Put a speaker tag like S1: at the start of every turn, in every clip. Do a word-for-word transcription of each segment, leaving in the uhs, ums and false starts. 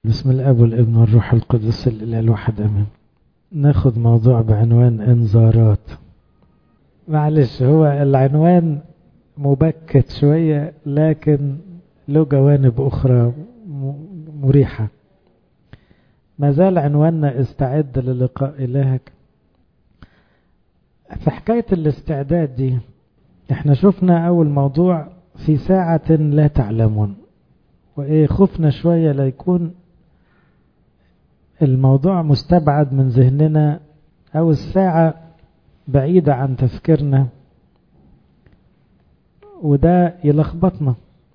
S1: بسم الاب والابن والروح القدس الاله الواحد امين. ناخد موضوع بعنوان انذارات. معلش هو العنوان مبكت شوية لكن له جوانب اخرى مريحة. ما زال عنواننا استعد للقاء الهك. في حكاية الاستعداد دي احنا شفنا اول موضوع في ساعة لا تعلمون، وايه خفنا شوية ليكون الموضوع مستبعد من ذهننا او الساعة بعيدة عن تفكيرنا وده يلخبطنا.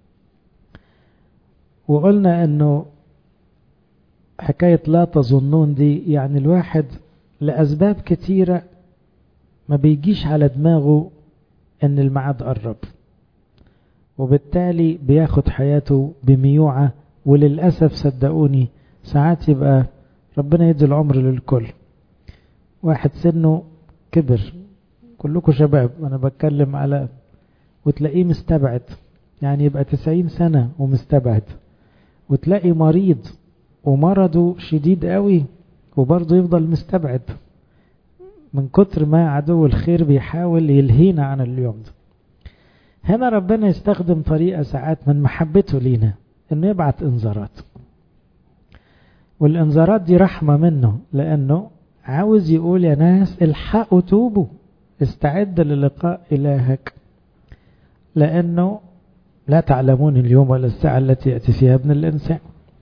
S1: وقلنا انه حكاية لا تظنون دي يعني الواحد لأسباب كتيرة ما بيجيش على دماغه ان الميعاد قرب، وبالتالي بياخد حياته بميوعة. وللأسف صدقوني ساعات يبقى ربنا يدي العمر للكل، واحد سنه كبر، كلكم شباب انا بتكلم على، وتلاقيه مستبعد، يعني يبقى تسعين سنة ومستبعد، وتلاقي مريض ومرضه شديد قوي وبرضه يفضل مستبعد من كتر ما عدو الخير بيحاول يلهينا عن اليوم ده. هنا ربنا يستخدم طريقة ساعات من محبته لينا انه يبعت انذارات، والانذارات دي رحمة منه لانه عاوز يقول يا ناس الحقوا توبوا، استعد للقاء الهك، لانه لا تعلمون اليوم ولا الساعة التي يأتي فيها ابن الانسان.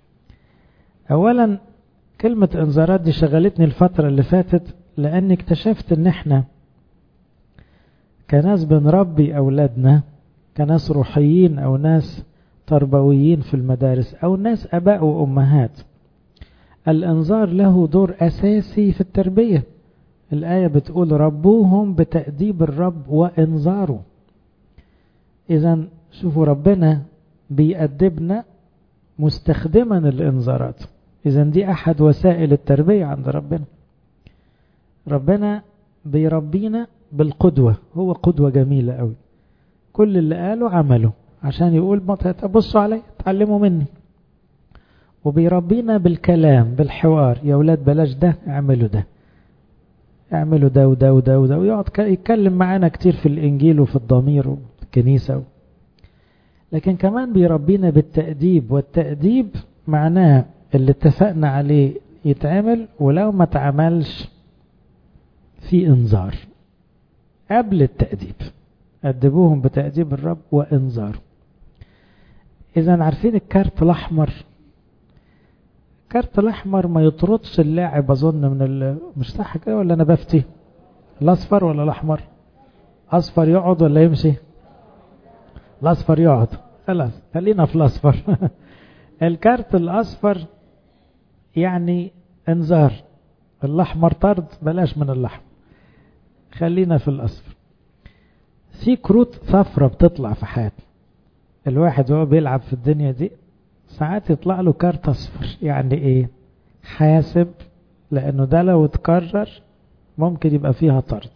S1: اولا كلمة انذارات دي شغلتني الفترة اللي فاتت، لاني اكتشفت ان احنا كناس بنربي اولادنا كناس روحيين او ناس تربويين في المدارس او ناس اباء وامهات، الانذار له دور اساسي في التربية. الآية بتقول ربوهم بتأديب الرب وانذاره. اذا شوفوا ربنا بيأدبنا مستخدما الانذارات، اذا دي احد وسائل التربية عند ربنا. ربنا بيربينا بالقدوة، هو قدوة جميلة قوي، كل اللي قاله عمله عشان يقول بصوا علي تعلموا مني. وبيربينا بالكلام بالحوار، يا ولاد بلاش ده اعملوا ده، اعملوا ده وده وده وده، ويقعد يتكلم معانا كتير في الانجيل وفي الضمير وفي الكنيسة. لكن كمان بيربينا بالتأديب، والتأديب معناه اللي اتفقنا عليه يتعمل، ولو ما تعملش في انذار قبل التأديب. أدبوهم بتأديب الرب وانذار. إذا عارفين الكارت الأحمر، الكارت الأحمر ما يطردش اللاعب أظن من ال... مش صح كده ولا أنا بفتي؟ الأصفر ولا الأحمر؟ أصفر يقعد ولا يمشي؟ الأصفر يقعد، خلاص خلينا في الأصفر. الكارت الأصفر يعني انذار، الأحمر طرد، بلاش من الأحمر خلينا في الأصفر. في كروت صفرة بتطلع في حياتنا، الواحد وهو بيلعب في الدنيا دي ساعات يطلع له كارت أصفر. يعني إيه؟ حاسب، لأنه ده لو اتكرر ممكن يبقى فيها طرد.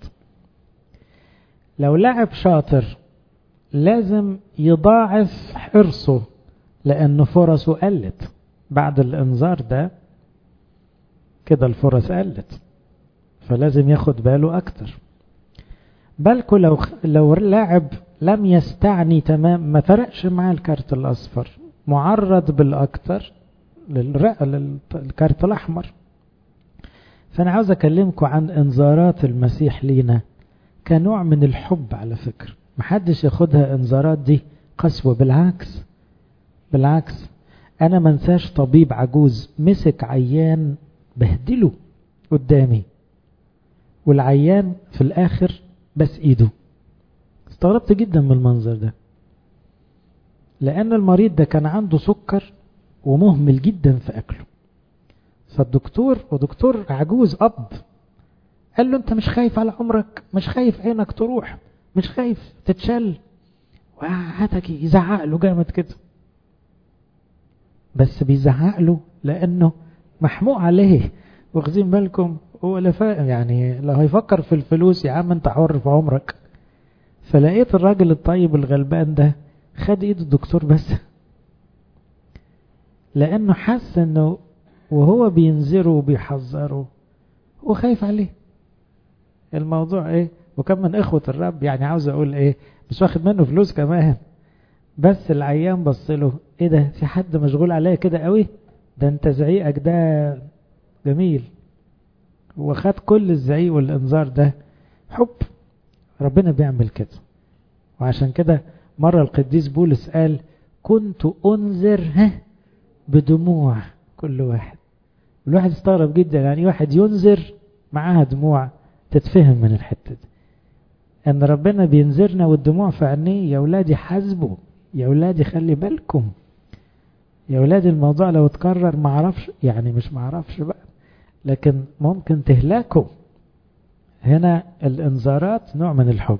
S1: لو لاعب شاطر لازم يضاعف حرصه، لأنه فرصه قلت بعد الانذار ده، كده الفرص قلت، فلازم ياخد باله أكتر. بالكو لو لو لاعب لم يستعني تمام، ما فرقش معاه الكارت الأصفر، معرض بالأكتر للكارت الأحمر. فأنا عاوز أكلمكم عن انذارات المسيح لينا كنوع من الحب. على فكرة محدش ياخدها انذارات دي قسوة، بالعكس بالعكس. أنا منساش طبيب عجوز مسك عيان بهدله قدامي، والعيان في الآخر بس ايده. استغربت جدا من المنظر ده، لأن المريض ده كان عنده سكر ومهمل جدا في أكله. فالدكتور، ودكتور عجوز أب، قال له أنت مش خايف على عمرك؟ مش خايف عينك تروح؟ مش خايف تتشل؟ وقعدك يزعق له جامد كده، بس بيزعق له لأنه محموق عليه. واخذين بالكم هو لا فاهم، يعني لو هيفكر في الفلوس يا عم انت حر في عمرك. فلقيت الراجل الطيب الغلبان ده خد ايد الدكتور بس لأنه حس أنه وهو بينذره وبيحذره هو خايف عليه. الموضوع إيه؟ وكم من إخوة الرب يعني عاوز أقول إيه، مش واخد منه فلوس كمان، بس العيان بص له إيه ده، في حد مشغول عليا كده قوي، ده أنت زعيقك ده جميل. وخد كل الزعيق والإنذار ده حب. ربنا بيعمل كده. وعشان كده مرة القديس بولس قال كنت أنذر ها بدموع كل واحد. الواحد استغرب جدا، يعني واحد ينذر معاها دموع، تتفهم من الحتة دي ان ربنا بينذرنا والدموع في عينيه. يا ولادي حاسبوا، يا ولادي خلي بالكم، يا ولادي الموضوع لو اتكرر معرفش، يعني مش معرفش بقى، لكن ممكن تهلاكوا. هنا الانذارات نوع من الحب.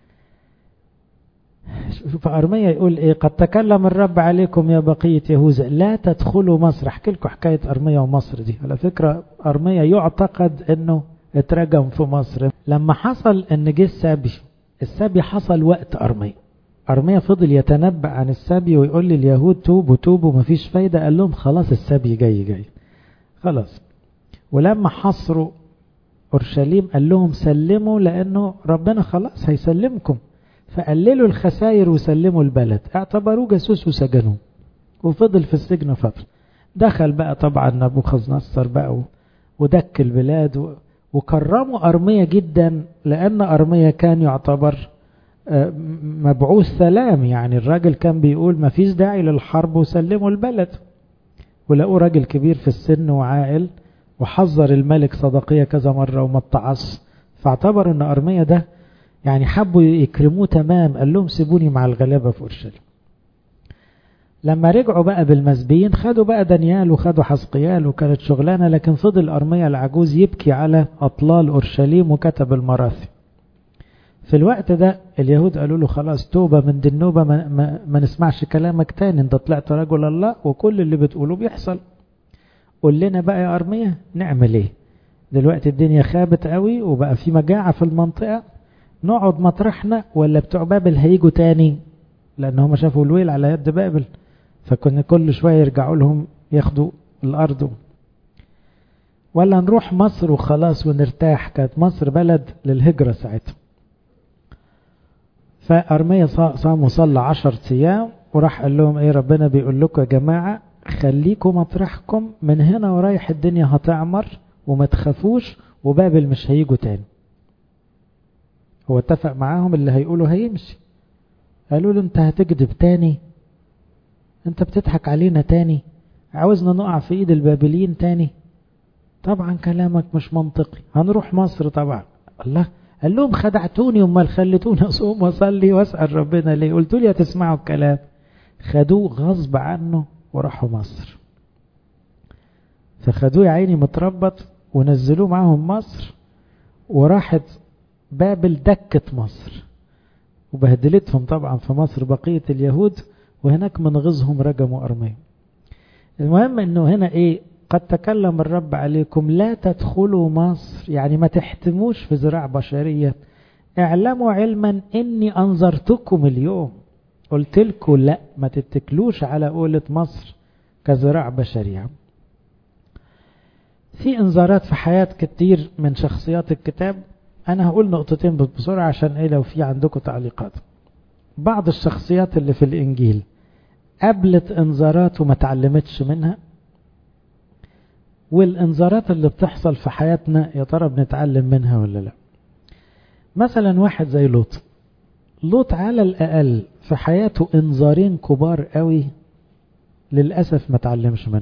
S1: شوف أرميا يقول ايه، قد تكلم الرب عليكم يا بقية يهوذا لا تدخلوا مصر. احكي لكم حكاية أرميا ومصر دي. على فكرة أرميا يعتقد انه اترجم في مصر. لما حصل ان جه السبي، السبي حصل وقت أرميا. أرميا فضل يتنبأ عن السبي ويقول لليهود توبوا توبوا، مفيش فايدة. قال لهم خلاص السبي جاي جاي خلاص. ولما حصروا أورشليم قال لهم سلموا، لأنه ربنا خلاص هيسلمكم. فقللوا الخسائر وسلموا البلد، اعتبروه جاسوس وسجنوه، وفضل في السجن فترة. دخل بقى طبعا نبوخذ نصر بقى ودك البلاد، وكرموا أرميا جدا، لأن أرميا كان يعتبر مبعوث سلام. يعني الراجل كان بيقول ما فيش داعي للحرب وسلموا البلد. ولقوا راجل كبير في السن وعاقل، وحذر الملك صدقية كذا مرة وما اتعص. فاعتبر ان أرميا ده يعني حبوا يكرموه تمام. قال لهم سيبوني مع الغلابة في أورشليم. لما رجعوا بقى بالمسبيين خدوا بقى دانيال وخدوا حسقيال وكانت شغلانة، لكن فضل أرميا العجوز يبكي على أطلال أورشليم وكتب المراثي. في الوقت ده اليهود قالوا له خلاص توبة من دي النوبة، ما, ما, ما نسمعش كلامك تاني، انت طلعت رجل الله وكل اللي بتقوله بيحصل. قول لنا بقى يا أرميا نعمل ايه دلوقتي؟ الدنيا خابت قوي وبقى في مجاعة في المنطقة، نقعد مطرحنا ولا بتوع بابل هيجوا تاني؟ لأن هم شافوا الويل على يد بابل، فكنا كل شوية يرجعوا لهم ياخدوا الأرض. ولا نروح مصر وخلاص ونرتاح؟ كانت مصر بلد للهجرة ساعتها. فأرميا صام وصلى عشر أيام وراح قال لهم ايه، ربنا بيقول لكم يا جماعة خليكم مطرحكم، من هنا ورايح الدنيا هتعمر وما تخافوش، وبابل مش هيجوا تاني. هو اتفق معاهم اللي هيقولوا هيمشي. قالوا له انت هتكذب تاني؟ انت بتضحك علينا تاني؟ عاوزنا نقع في ايد البابليين تاني؟ طبعا كلامك مش منطقي، هنروح مصر طبعا. الله قال لهم خدعتوني، امال خلتوني اصوم واصلي واسال ربنا ليه؟ قلتوا لي هتسمعوا الكلام. خدوه غصب عنه وراحوا مصر. فخدوه يا عيني متربط ونزلوه معاهم مصر، وراحت بابل دكت مصر وبهدلتهم طبعا في مصر بقية اليهود، وهناك من غزهم رجموا أرميا. المهم انه هنا ايه، قد تكلم الرب عليكم لا تدخلوا مصر، يعني ما تحتموش في ذراع بشرية. اعلموا علما اني انظرتكم اليوم. قلت لكم لا، ما تتكلوش على قولة مصر كذراع بشرية. في انذارات في حياة كتير من شخصيات الكتاب. انا هقول نقطتين بسرعة عشان ايه لو في عندكم تعليقات. بعض الشخصيات اللي في الانجيل قبلت انذارات وما تعلمتش منها، والانذارات اللي بتحصل في حياتنا يا ترى بنتعلم منها ولا لا. مثلا واحد زي لوط. لوط على الاقل في حياته انذارين كبار قوي، للأسف ما تعلمش منه.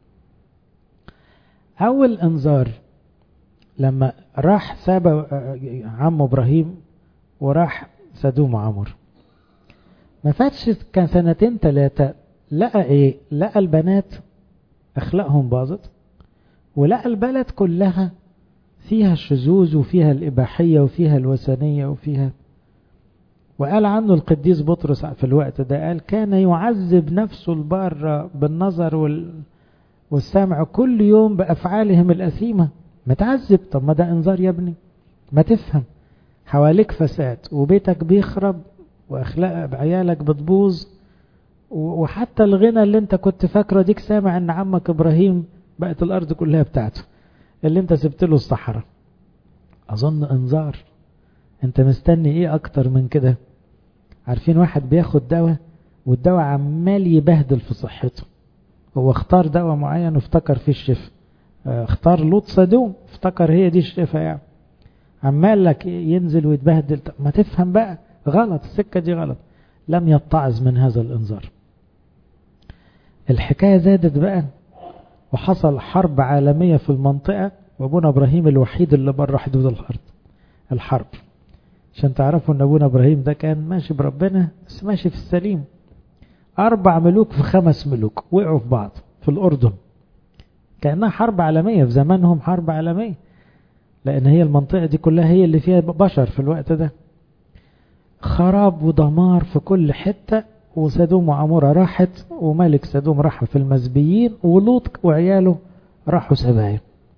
S1: اول انذار لما راح ساب عمه ابراهيم وراح سدوم وعمر، ما فاتش كان سنتين ثلاثة لقى ايه، لقى البنات اخلاقهم باظت، ولقى البلد كلها فيها الشذوذ وفيها الإباحية وفيها الوثنية وفيها. وقال عنه القديس بطرس في الوقت ده، قال كان يعذب نفسه البار بالنظر والسمع كل يوم بأفعالهم الأثيمة. متعذب. طب ما ده انذار يا ابني، ما تفهم حواليك فساد وبيتك بيخرب واخلاق عيالك بتبوظ وحتى الغنى اللي انت كنت فاكره ديك سامع ان عمك ابراهيم بقت الارض كلها بتاعته اللي انت سبت له الصحراء. اظن انذار. انت مستني ايه اكتر من كده؟ عارفين واحد بياخد دواء والدواء عمال يبهدل في صحته، هو اختار دواء معين وافتكر فيه الشفاء، اختار لوط صدوم افتكر هي دي الشفاء، يعني عمال لك ينزل ويتبهدل. ما تفهم بقى غلط، السكة دي غلط. لم يتعظ من هذا الانذار. الحكاية زادت بقى وحصل حرب عالمية في المنطقة، وابونا ابراهيم الوحيد اللي بره حدود الارض الحرب. عشان تعرفوا ان ابونا ابراهيم ده كان ماشي بربنا بس ماشي في السليم. اربع ملوك في خمس ملوك وقعوا في بعض في الاردن، كأنها حرب عالمية في زمانهم، حرب عالمية، لان هي المنطقة دي كلها هي اللي فيها بشر في الوقت ده. خراب ودمار في كل حتة، وسدوم وعمورة راحت، وملك سدوم راح في المزبيين، ولوط وعياله راحوا سبايا.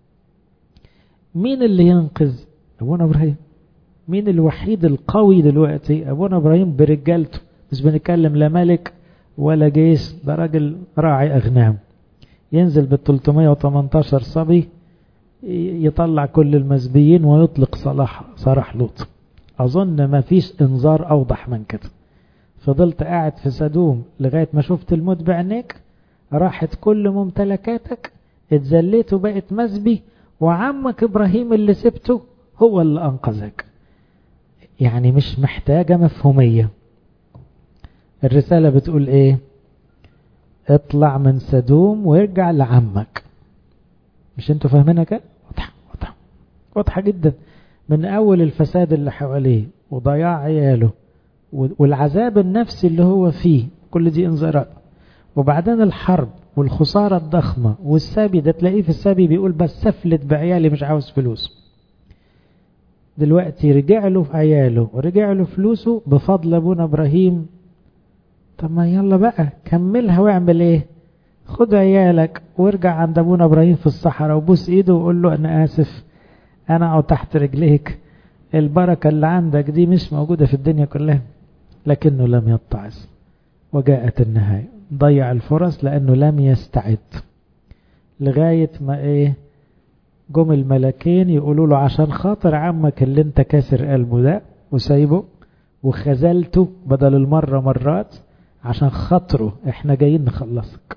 S1: مين اللي ينقذ؟ ابونا ابراهيم. مين الوحيد القوي دلوقتي؟ ابونا ابراهيم برجالته، مش بنتكلم لا ملك ولا جيش، ده راجل راعي اغنام، ينزل بال ثلاثمائة وثمانية عشر صبي يطلع كل المزبيين ويطلق صلاح سراح لوط. اظن ما فيش انذار اوضح من كده. فضلت قاعد في سدوم لغاية ما شفت الموت بعينيك، راحت كل ممتلكاتك، اتذليت وبقت مزبي، وعمك ابراهيم اللي سبته هو اللي انقذك. يعني مش محتاجة مفهومية. الرسالة بتقول ايه؟ اطلع من سدوم وارجع لعمك. مش انتوا فاهمينها كده؟ واضحة واضحة واضحة جدا. من اول الفساد اللي حواليه وضياع عياله والعذاب النفسي اللي هو فيه، كل دي انذارات. وبعدين الحرب والخسارة الضخمة والسبي، ده تلاقيه في السبي بيقول بس سفلت بعيالي مش عاوز فلوس. دلوقتي رجع له في عياله ورجع له فلوسه بفضل ابونا ابراهيم. طب ما يلا بقى كملها واعمل ايه؟ خد عيالك وارجع عند ابونا ابراهيم في الصحراء وبوس ايده وقول له انا اسف، انا اقعد تحت رجليك، البركة اللي عندك دي مش موجودة في الدنيا كلها. لكنه لم يتعظ، وجاءت النهاية. ضيع الفرص لانه لم يستعد. لغاية ما ايه؟ جم الملكين يقولوا له عشان خاطر عمك اللي انت كاسر قلبه ده وسايبه وخذلته بدل المرة مرات، عشان خاطره احنا جايين نخلصك.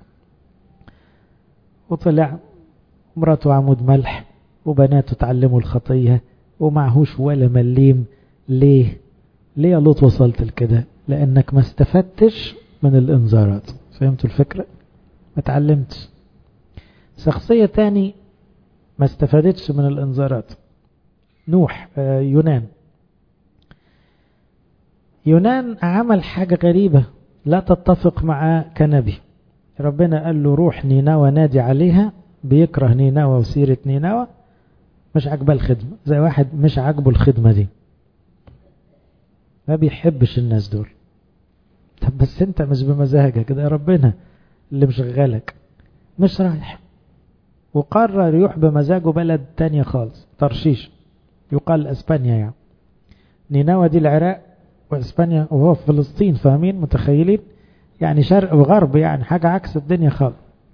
S1: وطلع مراته عمود ملح وبناته تعلموا الخطية ومعهوش ولا مليم. ليه؟ ليه يا لوط وصلت لكده؟ لانك ما استفدتش من الانذارات. فهمتوا الفكرة؟ ما تعلمتش. شخصية تاني ما استفادتش من الانذارات، نوح. آه يونان. يونان عمل حاجة غريبة لا تتفق معاه كنبي. ربنا قال له روح نينوى نادي عليها، بيكره نينوى وسيرة نينوى، مش عاجبه الخدمة، زي واحد مش عاجبه الخدمة دي، ما بيحبش الناس دول. طب بس انت مش بمزاجك كده، يا ربنا اللي مشغلك مش رايح. وقرر يروح بمزاجه بلد تانية خالص، ترشيش، يقال اسبانيا. يعني نينوى دي العراق واسبانيا، وهو في فلسطين. فاهمين؟ متخيلين؟ يعني شرق وغرب، يعني حاجة عكس الدنيا خالص.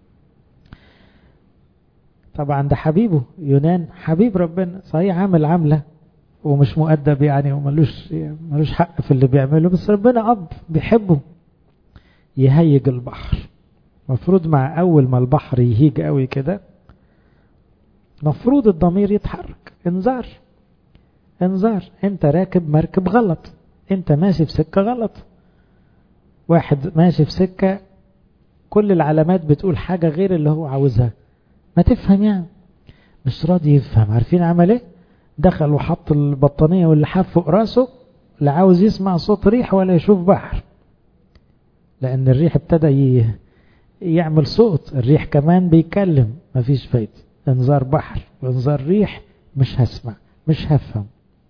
S1: طبعا ده حبيبه يونان، حبيب ربنا صحيح، عامل عاملة ومش مؤدب يعني، وملوش ملوش حق في اللي بيعمله، بس ربنا أب بيحبه. يهيج البحر. مفروض مع أول ما البحر يهيج قوي كده مفروض الضمير يتحرك. انذار انذار، انت راكب مركب غلط، انت ماشي في سكة غلط. واحد ماشي في سكة كل العلامات بتقول حاجة غير اللي هو عاوزها، ما تفهم يعني، مش راضي يفهم. عارفين عمل ايه؟ دخل وحط البطانية واللحاف فوق راسه، لا عاوز يسمع صوت ريح ولا يشوف بحر، لان الريح ابتدى يعمل صوت، الريح كمان بيكلم، مفيش فايدة. انذار بحر وانذار ريح، مش هسمع مش هفهم.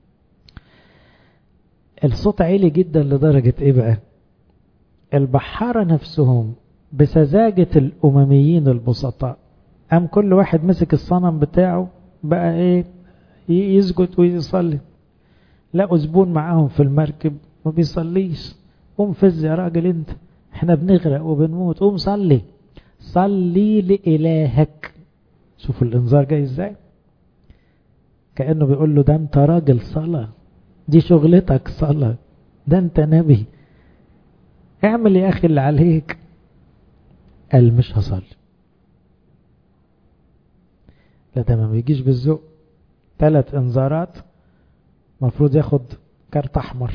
S1: الصوت عالي جدا لدرجة ايه بقى؟ البحارة نفسهم بسذاجة الأمميين البسطاء، أم كل واحد مسك الصنم بتاعه بقى ايه؟ يسجد ويصلي. لقوا زبون معاهم في المركب ما بيصليش، قوم فز يا راجل انت، احنا بنغرق وبنموت، قوم صلي، صلي لإلهك. شوفوا الانذار جاي ازاي، كأنه بيقول له ده انت راجل صلاة، دي شغلتك صلاة، ده انت نبي، اعمل يا اخي اللي عليك. قال مش هصلي. لا ده ما بيجيش بالذوق، ثلاث انذارات مفروض ياخد كارت احمر.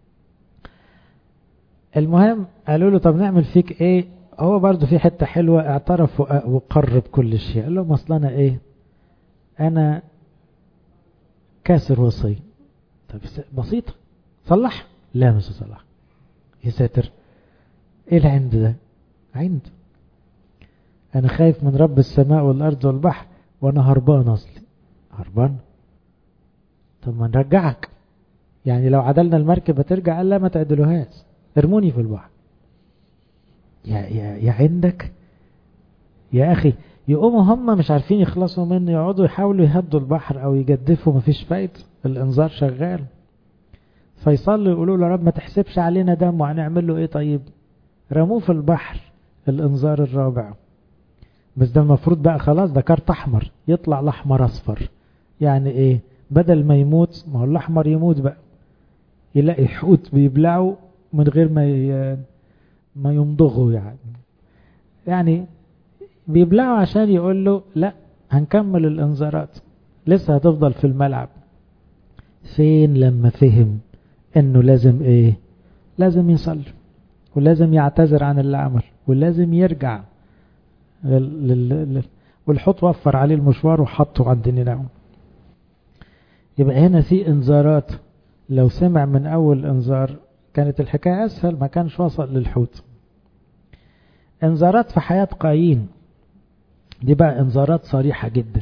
S1: المهم قالوا له طب نعمل فيك ايه؟ هو برضو في حتة حلوة، اعترف وقرب كل شيء. قال لهم اصل انا ايه، انا كاسر وصي. طب بسيطة، صلح؟ لا مش صلح. يا ساتر، ايه العند ده؟ عند، انا خايف من رب السماء والارض والبحر وانا هربان اصلي. هربان؟ طب ما نرجعك، يعني لو عدلنا المركب هترجع؟ قال لا ما تعدلوهاش، ارموني في البحر. يا يا يا عندك يا اخي. يقوموا هم مش عارفين يخلصوا منه، يقعدوا يحاولوا يهدوا البحر او يجدفوا، مفيش فايدة، الانذار شغال. فيصلوا يقولوا له رب ما تحسبش علينا دم، وهنعمل له ايه طيب؟ رموه في البحر. الانذار الرابع، بس ده المفروض بقى خلاص ده كارت احمر، يطلع الاحمر اصفر. يعني ايه؟ بدل ما يموت، ما هو الاحمر يموت بقى، يلاقي حوت بيبلعه من غير ما ما يمضغه، يعني يعني بيبلعه عشان يقول له لا هنكمل الانذارات، لسه هتفضل في الملعب. فين لما فهم انه لازم ايه؟ لازم يصلي، ولازم يعتذر عن اللي عمل، ولازم يرجع لل... لل... والحوت وفر عليه المشوار وحطه عند نينوى. يبقى هنا في انذارات، لو سمع من اول انذار كانت الحكاية اسهل، ما كانش وصل للحوت. انذارات في حياة قايين، دي بقى انذارات صريحة جدا.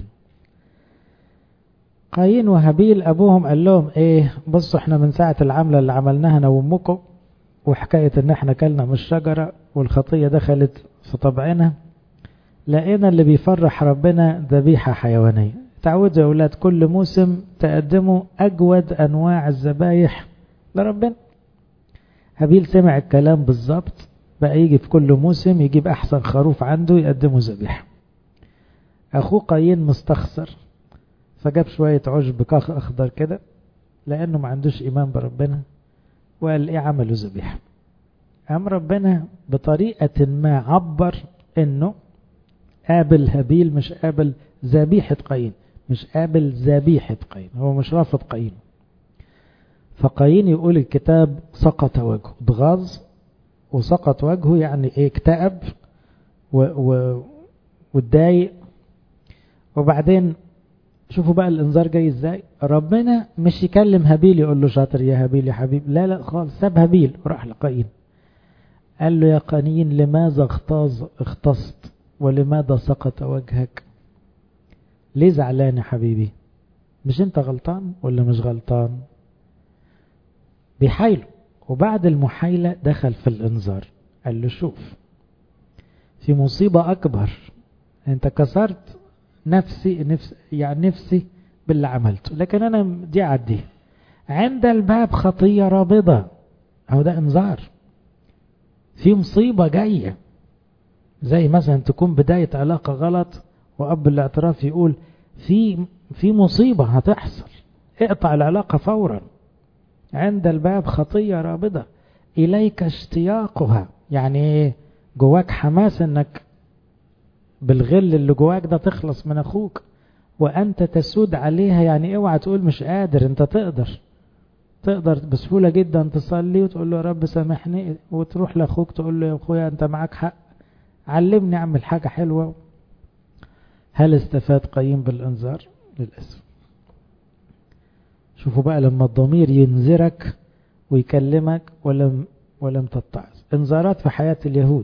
S1: قايين وهابيل ابوهم قال لهم ايه؟ بصوا احنا من ساعة العملة اللي عملناها انا وامكم، وحكاية ان احنا كلنا من الشجرة والخطية دخلت في طبعنا، لقينا اللي بيفرح ربنا ذبيحة حيوانية. تعودوا يا اولاد كل موسم تقدموا اجود انواع الذبايح لربنا. هابيل سمع الكلام بالظبط، بقى يجي في كل موسم يجيب احسن خروف عنده يقدمه ذبيحة. اخوه قايين مستخسر، فجاب شوية عشب كاخ اخضر كده، لانه ما عندوش ايمان بربنا، وقال ايه؟ عملوا ذبيحة. قام ربنا بطريقة ما عبر انه قابل هابيل، مش قابل ذبيحة قايين، مش قابل ذبيحة قايين، هو مش رافض قايين. فقايين يقول الكتاب سقط وجهه، اتغاظ وسقط وجهه، يعني ايه؟ اكتئب واتضايق. وبعدين شوفوا بقى الانذار جاي ازاي. ربنا مش يكلم هابيل يقول له شاطر يا هابيل يا حبيب، لا لا خالص، ساب هابيل وراح لقايين. قال له يا قايين لماذا اغتاظ اغتصت ولماذا سقط وجهك؟ ليه زعلان يا حبيبي؟ مش انت غلطان ولا مش غلطان؟ بيحايله. وبعد المحايلة دخل في الانذار، قال له شوف في مصيبة اكبر، انت كسرت نفسي نفس يعني نفسي باللي عملته، لكن انا دي عدي. عند الباب خطية رابضة، او ده انذار في مصيبة جاية. زي مثلا تكون بداية علاقة غلط واب الاعتراف يقول في في مصيبة هتحصل، اقطع العلاقة فورا. عند الباب خطية رابضة اليك اشتياقها، يعني ايه؟ جواك حماس انك بالغل اللي جواك ده تخلص من اخوك، وانت تسود عليها. يعني اوعى تقول مش قادر، انت تقدر، تقدر بسهولة جدا تصلي وتقول له يا رب سامحني، وتروح لاخوك تقول له يا اخويا انت معاك حق، علمني اعمل حاجة حلوة. هل استفاد قايين بالانذار؟ للأسف. شوفوا بقى لما الضمير ينذرك ويكلمك ولم ولم تتعظ. انذارات في حياة اليهود،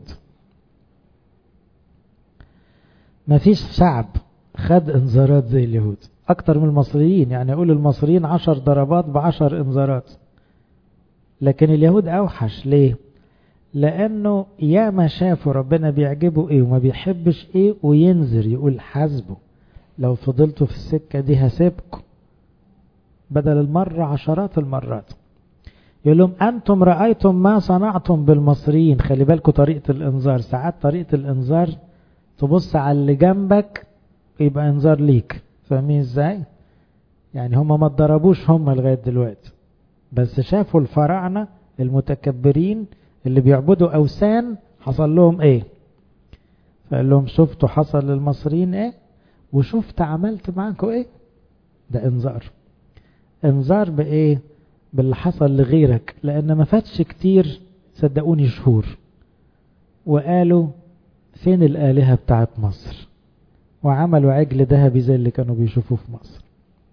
S1: ما فيش شعب خد انذارات زي اليهود اكتر من المصريين. يعني اقول المصريين عشر ضربات بعشر انذارات، لكن اليهود اوحش. ليه؟ لانه يا ما شافوا ربنا بيعجبه ايه وما بيحبش ايه، وينذر يقول حسبه لو فضلتوا في السكة دي هسيبكم، بدل المرة عشرات المرات. يقول لهم أنتم رأيتم ما صنعتم بالمصريين. خلي بالكم طريقة الإنذار، ساعات طريقة الإنذار تبص على اللي جنبك يبقى إنذار ليك. فاهمين إزاي؟ يعني هم ما اتضربوش هم لغاية دلوقتي، بس شافوا الفراعنة المتكبرين اللي بيعبدوا أوثان حصل لهم إيه. فقال لهم شفتوا حصل للمصريين إيه، وشفت عملت معاكم إيه. ده إنذار. إنذار بإيه؟ باللي حصل لغيرك، لأن ما فاتش كتير صدقوني شهور وقالوا فين الآلهة بتاعت مصر، وعملوا عجل ذهبي زي اللي كانوا بيشوفوه في مصر.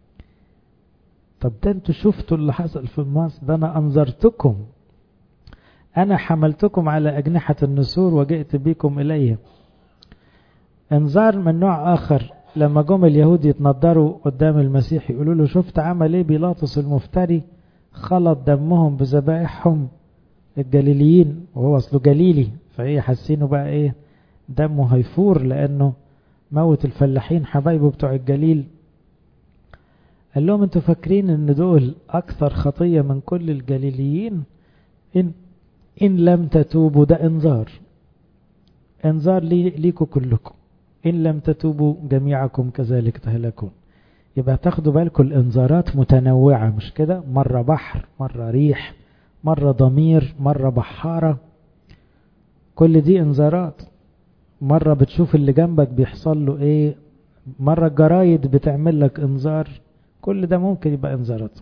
S1: طب ده انتوا شفتوا اللي حصل في مصر، ده انا انذرتكم، انا حملتكم على اجنحة النسور وجئت بكم الي. انذار من نوع اخر، لما جم اليهود يتنضروا قدام المسيح يقولوا له شفت عمل ايه بيلاطس المفتري، خلط دمهم بذبائحهم الجليليين، وهو اصله جليلي، فايه حاسينه بقى ايه دمه هيفور لانه موت الفلاحين حبايبه بتوع الجليل. قال لهم انتوا فاكرين ان دول اكثر خطية من كل الجليليين؟ ان, إن لم تتوبوا، ده انذار، انذار لي ليكوا كلكم، ان لم تتوبوا جميعكم كذلك تهلكون. يبقى تاخدوا بالكم الانذارات متنوعة، مش كده؟ مرة بحر، مرة ريح، مرة ضمير، مرة بحارة، كل دي انذارات. مرة بتشوف اللي جنبك بيحصل له ايه، مرة الجرايد بتعمل لك انذار، كل ده ممكن يبقى انذارات.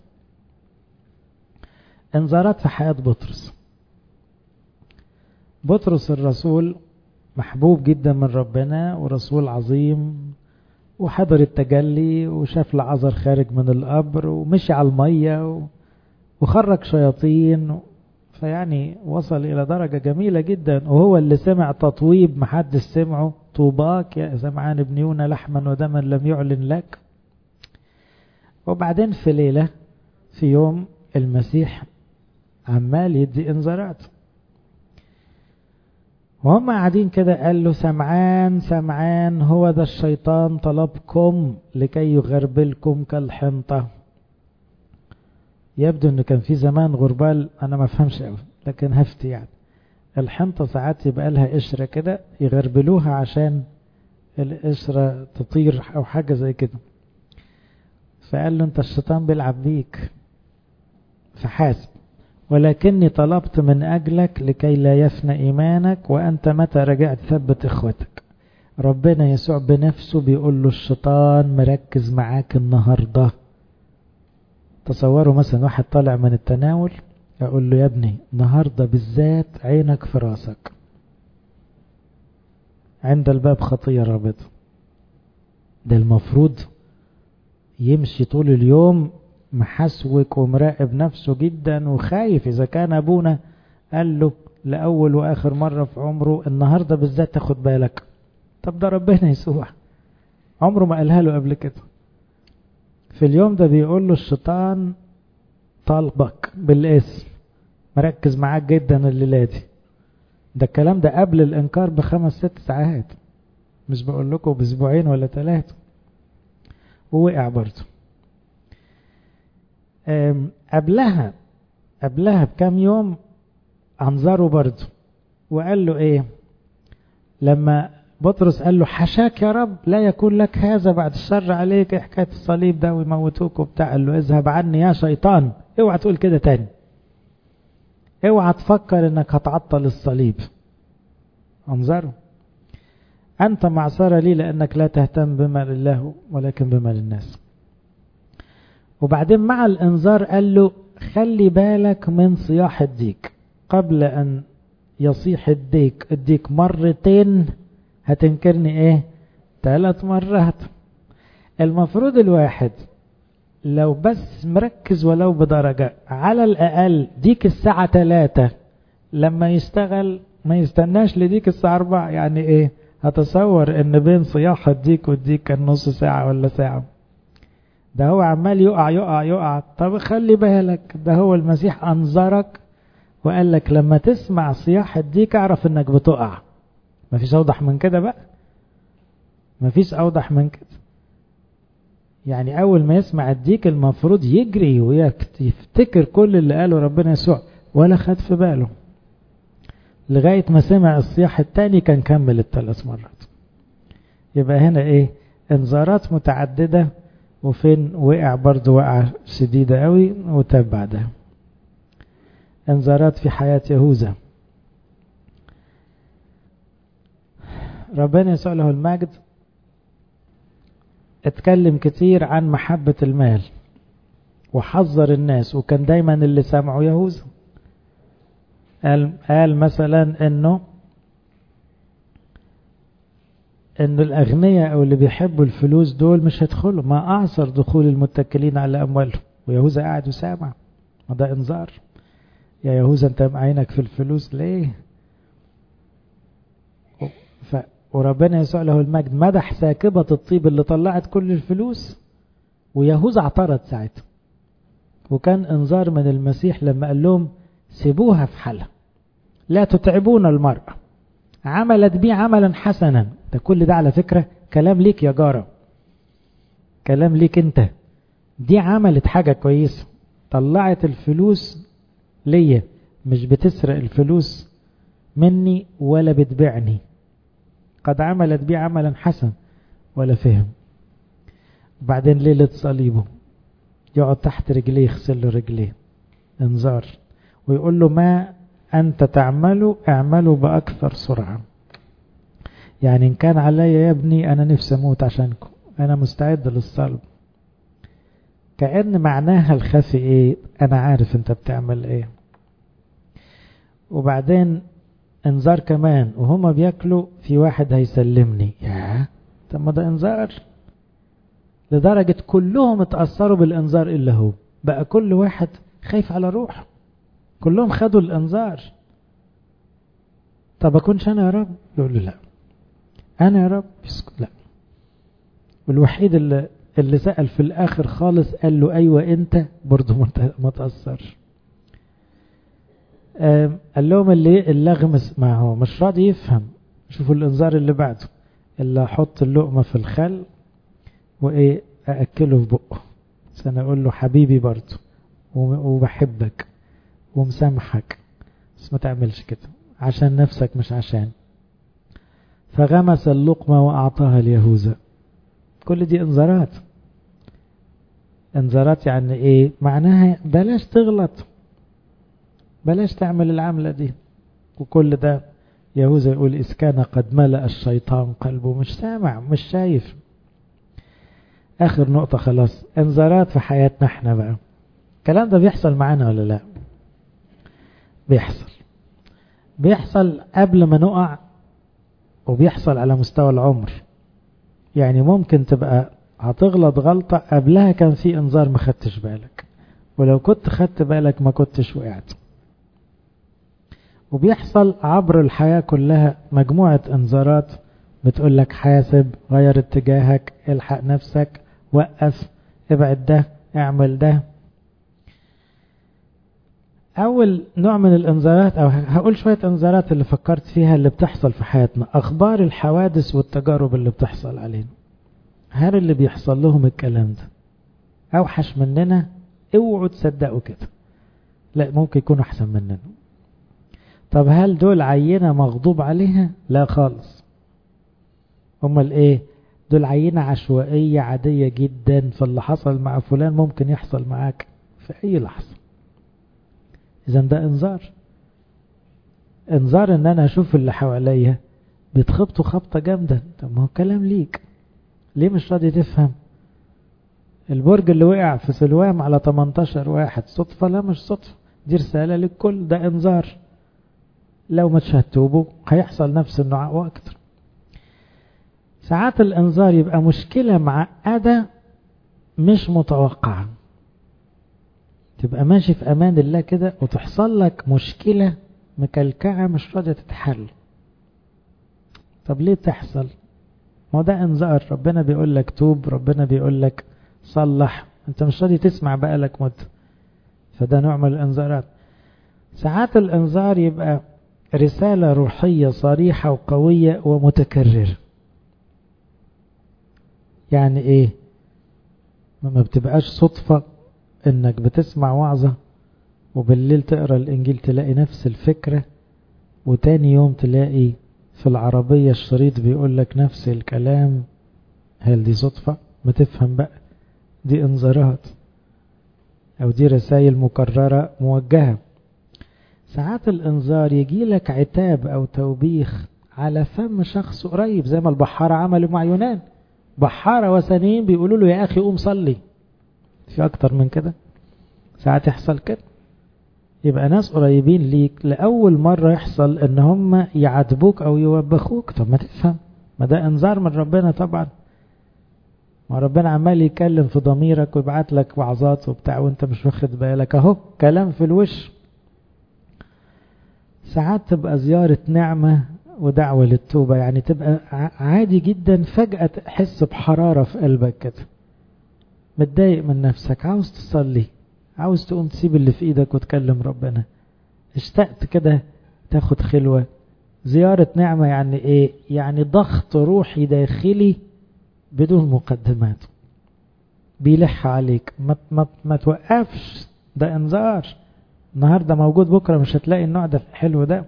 S1: انذارات في حياة بطرس. بطرس الرسول محبوب جدا من ربنا ورسول عظيم، وحضر التجلي وشاف العذر خارج من القبر ومشي على المية وخرج شياطين، فيعني وصل إلى درجة جميلة جدا. وهو اللي سمع تطويب محدش سمعه، طوباك يا سمعان ابن يونا لحما ودما لم يعلن لك. وبعدين في ليلة في يوم المسيح عمال يدي انذارات، وهم قاعدين كده قال له سمعان سمعان هو ذا الشيطان طلبكم لكي يغربلكم كالحنطة. يبدو انه كان في زمان غربال، انا ما فهمش قوي لكن هفتي يعني. الحنطة ساعات يبقى لها قشرة كده يغربلوها عشان القشرة تطير او حاجة زي كده. فقال له انت الشيطان بيلعب بيك فحاسب، ولكني طلبت من أجلك لكي لا يفنى إيمانك، وأنت متى رجعت ثبت إخوتك. ربنا يسوع بنفسه بيقول له الشيطان مركز معاك النهاردة. تصوروا مثلا واحد طالع من التناول يقول له يا ابني النهاردة بالذات عينك في راسك، عند الباب خطية رابطة. ده المفروض يمشي طول اليوم محسوك ومراقب نفسه جدا وخايف. إذا كان أبونا قال له لأول وآخر مرة في عمره النهاردة بالذات تاخد بالك، طب ده ربنا يسوع عمره ما قالها له قبل كده. في اليوم ده بيقول له الشيطان طالبك بالاسم، مركز معاك جدا الليلة دي. ده الكلام ده قبل الإنكار بخمس ست ساعات، مش بقول لكم باسبوعين ولا ثلاثة. ووقع برضه. قبلها قبلها بكام يوم انظره برضه وقال له ايه، لما بطرس قال له حشاك يا رب لا يكون لك هذا، بعد الشر عليك حكاية الصليب ده ويموتوك وبتاع. قال له اذهب عني يا شيطان، اوعى تقول كده تاني، اوعى تفكر انك هتعطل الصليب. انظره، انت معصرة لي لانك لا تهتم بما لله ولكن بما للناس. وبعدين مع الانذار قال له خلي بالك من صياح الديك، قبل ان يصيح الديك الديك مرتين هتنكرني ايه ثلاث مرات. المفروض الواحد لو بس مركز ولو بدرجة، على الاقل ديك الساعة ثلاثة لما يشتغل ما يستناش لديك الساعة أربعة. يعني ايه، هتصور ان بين صياح الديك والديك كان نص ساعة ولا ساعة. ده هو عمال يقع يقع يقع. طب خلي بالك، ده هو المسيح أنظرك وقال لك لما تسمع صياح الديك اعرف انك بتقع. مفيش اوضح من كده بقى، مفيش اوضح من كده. يعني أول ما يسمع الديك المفروض يجري ويفتكر كل اللي قاله ربنا يسوع، ولا خد في باله لغاية ما سمع الصياح التاني كان كمل الثلاث مرات. يبقى هنا ايه؟ انذارات متعددة، وفين وقع برضو وقع شديدة قوي وتاب بعدها. انذارات في حياة يهوذا. ربنا يسوع له المجد اتكلم كتير عن محبة المال وحذر الناس، وكان دايما اللي سمعوا يهوذا. قال, قال مثلا انه ان الاغنياء او اللي بيحبوا الفلوس دول مش هيدخلوا، ما اعصر دخول المتكلين على اموالهم. ويهوذا قاعد وسامع، وده انذار. يا يهوذا انت معينك في الفلوس ليه؟ ف وربنا يسوع له المجد مدح ساكبة الطيب اللي طلعت كل الفلوس، ويهوذا اعترض ساعتها. وكان انذار من المسيح لما قال لهم سيبوها في حالها، لا تتعبون المرأة، عملت بي عملا حسنا. ده كل ده على فكرة كلام ليك يا جارة، كلام ليك انت. دي عملت حاجة كويسة، طلعت الفلوس ليا، مش بتسرق الفلوس مني ولا بتبيعني. قد عملت بي عملا حسن. ولا فهم. وبعدين ليلة صليبه يقعد تحت رجليه يغسل له رجليه، انذار، ويقول له ما أنت تعمله اعمله بأكثر سرعة. يعني إن كان علي يا ابني أنا نفسي أموت عشانكم، أنا مستعد للصلب. كأن معناها الخفي إيه؟ أنا عارف أنت بتعمل إيه. وبعدين انذار كمان، وهما بياكلوا في واحد هيسلمني. ياه، طب ما ده انذار. لدرجة كلهم اتأثروا بالانذار إلا هو، بقى كل واحد خايف على روحه، كلهم خدوا الانذار. طب أكونش أنا يا رب؟ يقول له لا أنا يا رب. لا. والوحيد اللي, اللي سأل في الآخر خالص قال له أيوة أنت، برضه ما تأثرش. قال لهم اللي اللغمس ما هو مش راضي يفهم. شوفوا الانذار اللي بعده، اللي احط اللقمة في الخل وايه اأكله في بقه، سنة اقول له حبيبي برضه وبحبك ومسامحك، بس ما تعملش كده عشان نفسك مش عشان. فغمس اللقمة واعطاها ليهوذا. كل دي انذارات. انذارات يعني ايه؟ معناها بلاش تغلط، بلاش تعمل العملة دي. وكل ده يهوذا يقول إذ كان قد ملأ الشيطان قلبه، مش سامع مش شايف. آخر نقطة خلاص، انذارات في حياتنا احنا بقى. الكلام ده بيحصل معانا ولا لا؟ بيحصل. بيحصل قبل ما نقع، وبيحصل على مستوى العمر. يعني ممكن تبقى هتغلط غلطة قبلها كان في انذار ما خدتش بالك، ولو كنت خدت بالك ما كنتش وقعت. وبيحصل عبر الحياة كلها مجموعة انذارات بتقول لك حاسب، غير اتجاهك، الحق نفسك، وقف، ابعد ده، اعمل ده. اول نوع من الانذارات، او هقول شوية انذارات اللي فكرت فيها اللي بتحصل في حياتنا، اخبار الحوادث والتجارب اللي بتحصل علينا. هل اللي بيحصل لهم الكلام ده اوحش مننا؟ اوعوا تصدقوا كده، لا ممكن يكونوا احسن مننا. طب هل دول عينة مغضوب عليها؟ لا خالص. امال ايه؟ دول عينة عشوائية عادية جدا، فاللي حصل مع فلان ممكن يحصل معاك في اي لحظة. اذا ده انذار. انذار ان انا اشوف اللي حواليا بيتخبطوا خبطة جامدة. طب ما هو كلام ليك، ليه مش راضي تفهم؟ البرج اللي وقع في سلوام على تمنتاشر واحد صدفة؟ لا مش صدفة، دي رسالة للكل، ده انذار. لو ما تشهدتوبوا هيحصل نفس النوع واكتر. ساعات الانذار يبقى مشكلة معقدة مش متوقعة، تبقى ماشي في امان الله كده وتحصل لك مشكلة مكلكعة مش راضية تتحل. طب ليه تحصل؟ ما ده انذار. ربنا بيقول لك توب، ربنا بيقول لك صلح، انت مش راضي تسمع بقالك مدة، فده نوع من الانذارات. ساعات الانذار يبقى رسالة روحية صريحة وقوية ومتكررة. يعني ايه؟ ما بتبقاش صدفة انك بتسمع وعظة وبالليل تقرأ الانجيل تلاقي نفس الفكرة، وتاني يوم تلاقي في العربية الشريط بيقول لك نفس الكلام. هل دي صدفة؟ ما تفهم بقى، دي انذارات او دي رسائل مكررة موجهة. ساعات الانذار يجي لك عتاب او توبيخ على فم شخص قريب، زي ما البحارة عملوا مع يونان. بحارة وثنيين بيقولوا له يا اخي قوم صلي، في اكتر من كده؟ ساعات يحصل كده. يبقى ناس قريبين ليك لأول مرة يحصل ان هم يعاتبوك او يوبخوك. طب ما تفهم، ما ده انذار من ربنا طبعا. ما ربنا عمال يتكلم في ضميرك ويبعت لك وعظات وبتاع وانت مش واخد بالك، اهو كلام في الوش. ساعات تبقى زيارة نعمة ودعوة للتوبة، يعني تبقى عادي جدا فجأة تحس بحرارة في قلبك كده، متضايق من نفسك، عاوز تصلي، عاوز تقوم تسيب اللي في ايدك وتكلم ربنا، اشتقت كده تاخد خلوة. زيارة نعمة يعني ايه؟ يعني ضغط روحي داخلي بدون مقدمات بيلح عليك، ما, ما, ما توقفش، ده انذار. النهاردة موجود بكرة مش هتلاقي النوع ده حلو ده.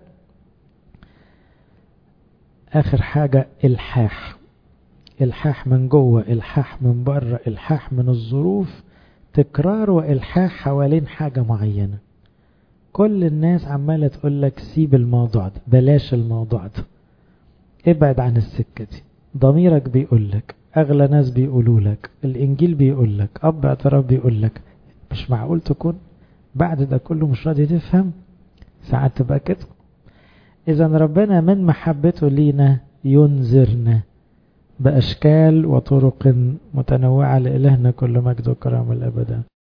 S1: اخر حاجة الحاح. الحاح من جوه، الحاح من بره، الحاح من الظروف، تكرار والحاح حوالين حاجة معينة. كل الناس عمالة تقول لك سيب الموضوع ده، بلاش الموضوع ده، ابعد عن السكة دي. ضميرك بيقول لك، اغلى ناس بيقولوا لك، الانجيل بيقول لك، اب اعتراف بيقول لك. مش معقول تكون بعد ده كله مش راضي تفهم؟ ساعات تبقى كده. اذا ربنا من محبته لينا ينذرنا باشكال وطرق متنوعة. لإلهنا كل مجد وكرم الابد.